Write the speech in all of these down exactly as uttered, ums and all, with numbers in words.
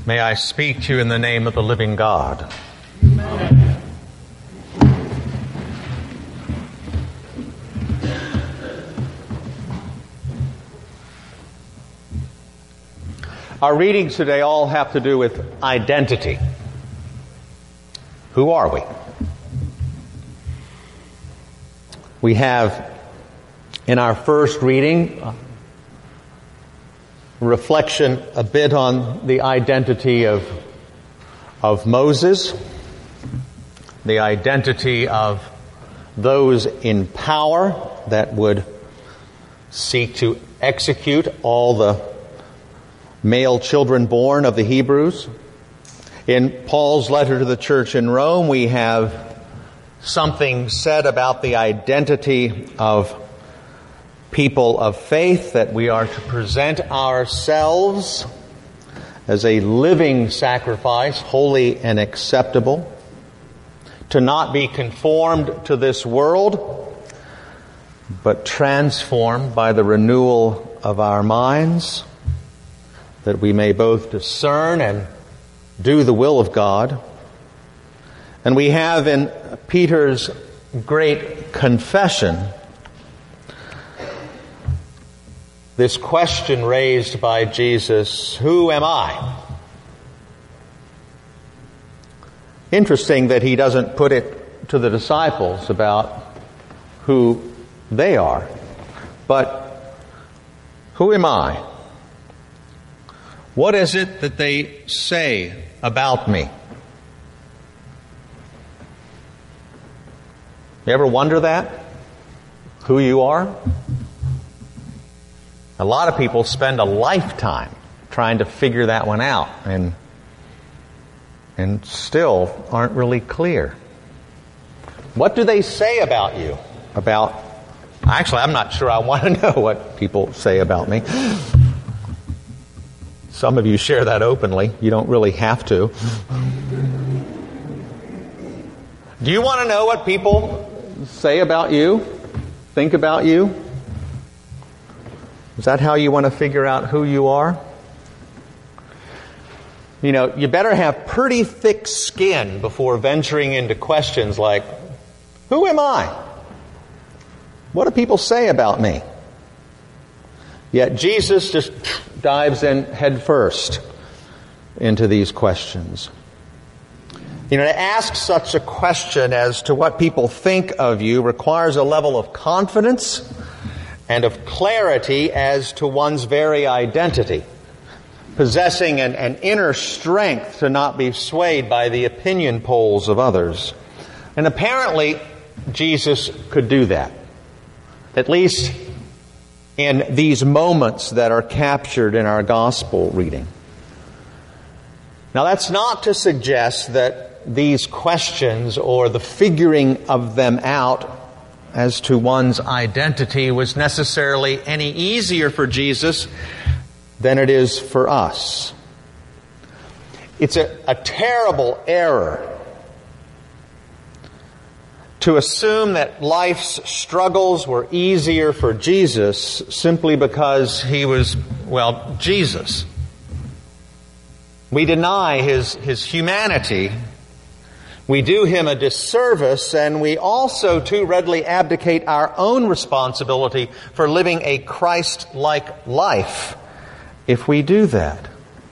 May I speak to you in the name of the living God. Amen. Our readings today all have to do with identity. Who are we? We have, in our first reading, a reflection a bit on the identity of, of Moses, the identity of those in power that would seek to execute all the male children born of the Hebrews. In Paul's letter to the church in Rome, we have something said about the identity of people of faith, that we are to present ourselves as a living sacrifice, holy and acceptable, to not be conformed to this world, but transformed by the renewal of our minds, that we may both discern and do the will of God. And we have in Peter's great confession this question raised by Jesus, who am I? Interesting that he doesn't put it to the disciples about who they are, but who am I? What is it that they say about me? You ever wonder that? Who you are? A lot of people spend a lifetime trying to figure that one out and and still aren't really clear. What do they say about you? About, actually, I'm not sure I want to know what people say about me. Some of you share that openly. You don't really have to. Do you want to know what people say about you? Think about you? Is that how you want to figure out who you are? You know, you better have pretty thick skin before venturing into questions like, who am I? What do people say about me? Yet Jesus just dives in head first into these questions. You know, to ask such a question as to what people think of you requires a level of confidence and of clarity as to one's very identity, possessing an, an inner strength to not be swayed by the opinion polls of others. And apparently, Jesus could do that, at least in these moments that are captured in our gospel reading. Now, that's not to suggest that these questions or the figuring of them out as to one's identity was necessarily any easier for Jesus than it is for us. It's a, a terrible error to assume that life's struggles were easier for Jesus simply because he was, well, Jesus. We deny his, his humanity. We do him a disservice, and we also too readily abdicate our own responsibility for living a Christ-like life if we do that.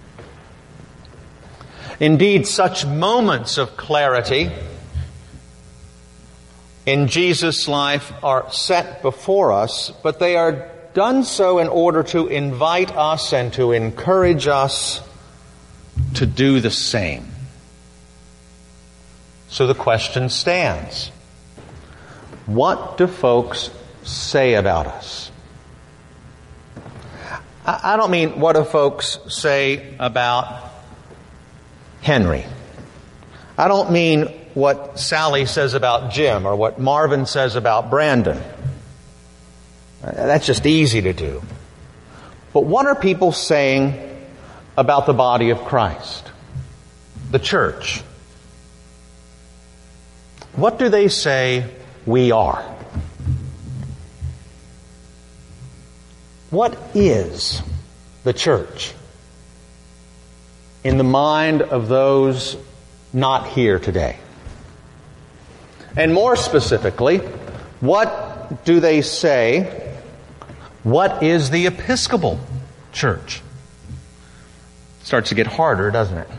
Indeed, such moments of clarity in Jesus' life are set before us, but they are done so in order to invite us and to encourage us to do the same. So the question stands. What do folks say about us? I don't mean what do folks say about Henry. I don't mean what Sally says about Jim or what Marvin says about Brandon. That's just easy to do. But what are people saying about the body of Christ, the church? What do they say we are? What is the church? in the mind of those not here today? And more specifically, what do they say? What is the Episcopal Church? It starts to get harder, doesn't it?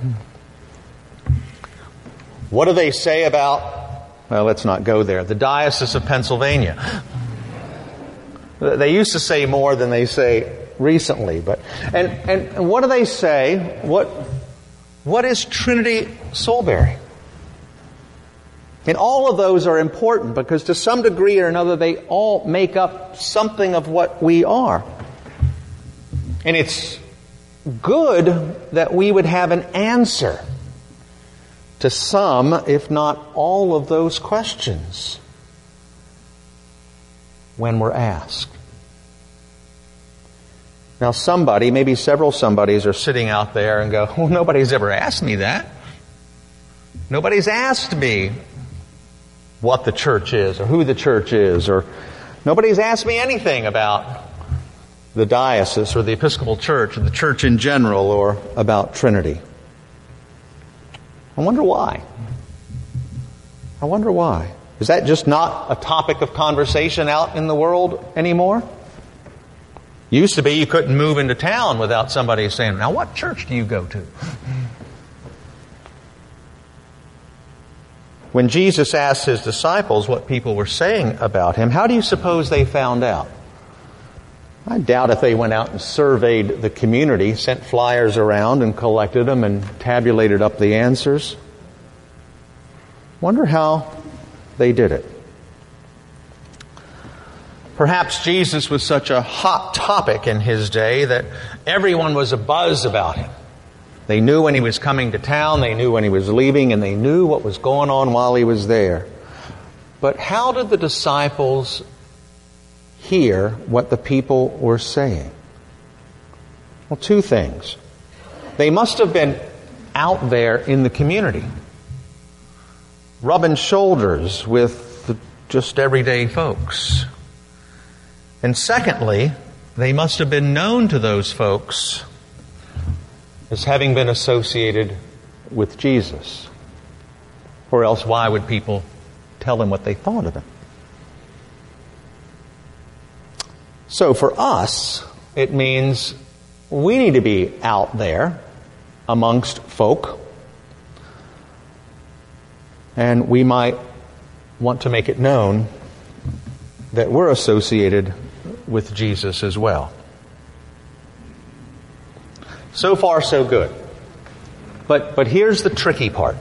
What do they say about, well, let's not go there, the Diocese of Pennsylvania? They used to say more than they say recently, but and, and, and what do they say? What what is Trinity Soulbury? And all of those are important because to some degree or another they all make up something of what we are. And it's good that we would have an answer to some, if not all, of those questions when we're asked. Now somebody, maybe several somebodies are sitting out there and go, well, nobody's ever asked me that. Nobody's asked me what the church is or who the church is, or nobody's asked me anything about the diocese or the Episcopal Church or the church in general or about Trinity. I wonder why. I wonder why. Is that just not a topic of conversation out in the world anymore? Used to be you couldn't move into town without somebody saying, now what church do you go to? When Jesus asked His disciples what people were saying about Him, how do you suppose they found out? I doubt if they went out and surveyed the community, sent flyers around and collected them and tabulated up the answers. Wonder how they did it. Perhaps Jesus was such a hot topic in His day that everyone was abuzz about Him. They knew when He was coming to town, they knew when He was leaving, and they knew what was going on while He was there. But how did the disciples hear what the people were saying? Well, two things. They must have been out there in the community, rubbing shoulders with the just everyday folks. And secondly, they must have been known to those folks as having been associated with Jesus. Or else why would people tell Him what they thought of Him? So for us, it means we need to be out there amongst folk. And we might want to make it known that we're associated with Jesus as well. So far, so good. But, but here's the tricky part.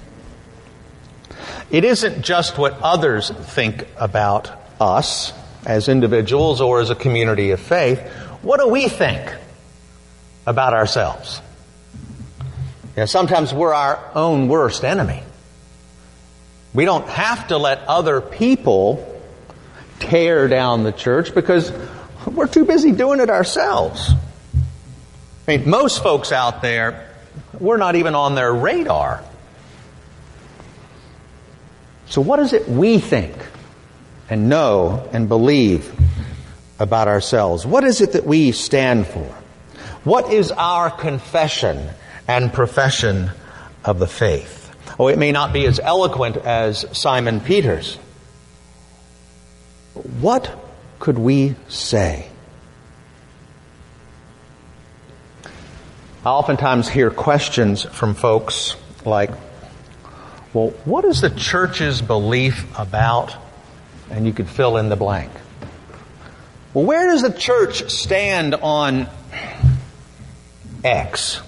It isn't just what others think about us as individuals or as a community of faith. What do we think about ourselves? You know, sometimes we're our own worst enemy. We don't have to let other people tear down the church because we're too busy doing it ourselves. I mean, most folks out there, we're not even on their radar. So what is it we think and know and believe about ourselves? What is it that we stand for? What is our confession and profession of the faith? Oh, it may not be as eloquent as Simon Peter's. What could we say? I oftentimes hear questions from folks like, well, what is the church's belief about? And you could fill in the blank. Well, where does the church stand on X?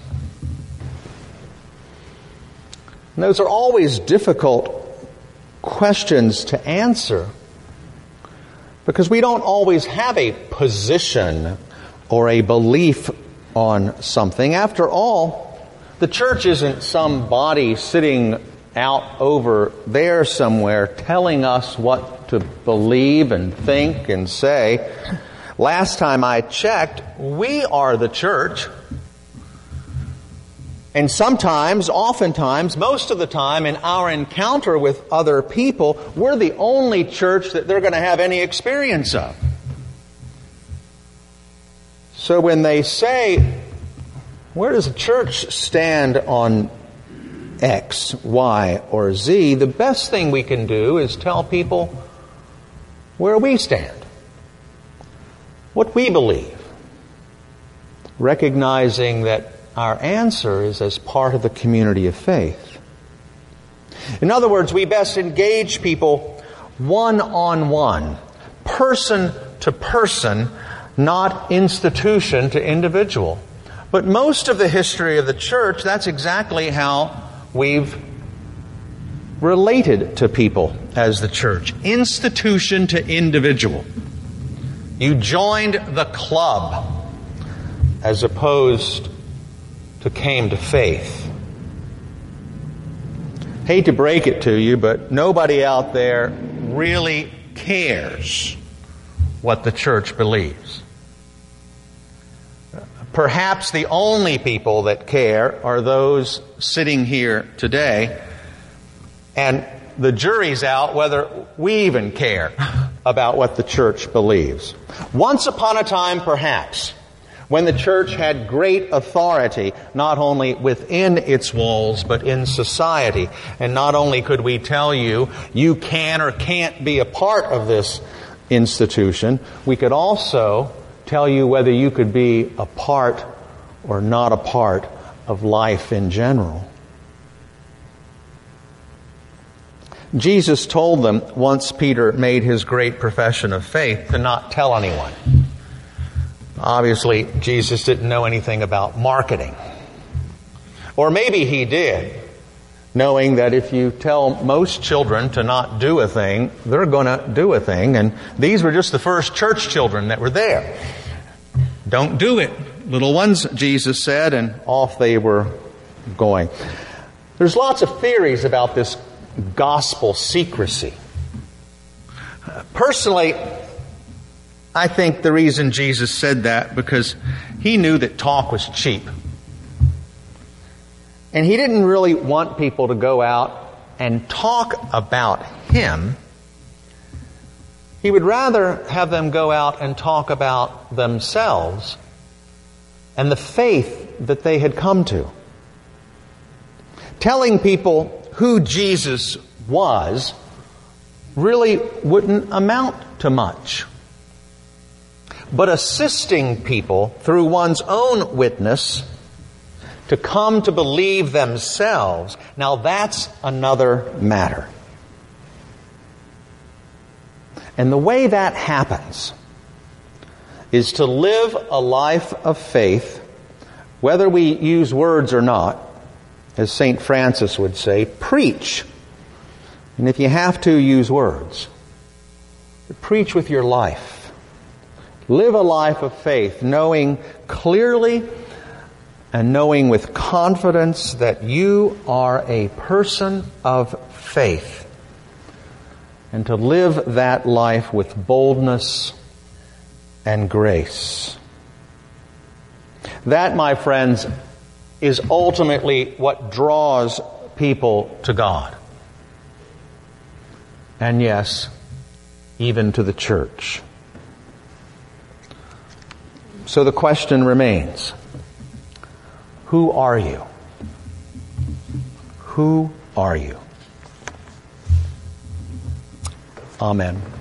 And those are always difficult questions to answer because we don't always have a position or a belief on something. After all, the church isn't some body sitting out over there somewhere telling us what to believe and think and say. Last time I checked, we are the church. And sometimes, oftentimes, most of the time in our encounter with other people, we're the only church that they're going to have any experience of. So when they say, where does the church stand on X, Y, or Z, the best thing we can do is tell people where we stand, what we believe, recognizing that our answer is as part of the community of faith. In other words, we best engage people one-on-one, person to person, not institution to individual. But most of the history of the church, that's exactly how we've related to people as the church. Institution to individual. You joined the club as opposed to came to faith. Hate to break it to you, but nobody out there really cares what the church believes. Perhaps the only people that care are those sitting here today, and the jury's out whether we even care about what the church believes. Once upon a time, perhaps, when the church had great authority, not only within its walls, but in society. And not only could we tell you, you can or can't be a part of this institution, we could also tell you whether you could be a part or not a part of life in general. Jesus told them, once Peter made his great profession of faith, to not tell anyone. Obviously, Jesus didn't know anything about marketing. Or maybe he did, knowing that if you tell most children to not do a thing, they're going to do a thing. And these were just the first church children that were there. Don't do it, little ones, Jesus said, and off they were going. There's lots of theories about this gospel secrecy. Personally, I think the reason Jesus said that because he knew that talk was cheap. And he didn't really want people to go out and talk about him. He would rather have them go out and talk about themselves and the faith that they had come to. Telling people who Jesus was really wouldn't amount to much. But assisting people through one's own witness to come to believe themselves, now that's another matter. And the way that happens is to live a life of faith, whether we use words or not, as Saint Francis would say, preach. And if you have to, use words. Preach with your life. Live a life of faith, knowing clearly and knowing with confidence that you are a person of faith. And to live that life with boldness and grace. That, my friends, is ultimately what draws people to God. And yes, even to the church. So the question remains, who are you? Who are you? Amen.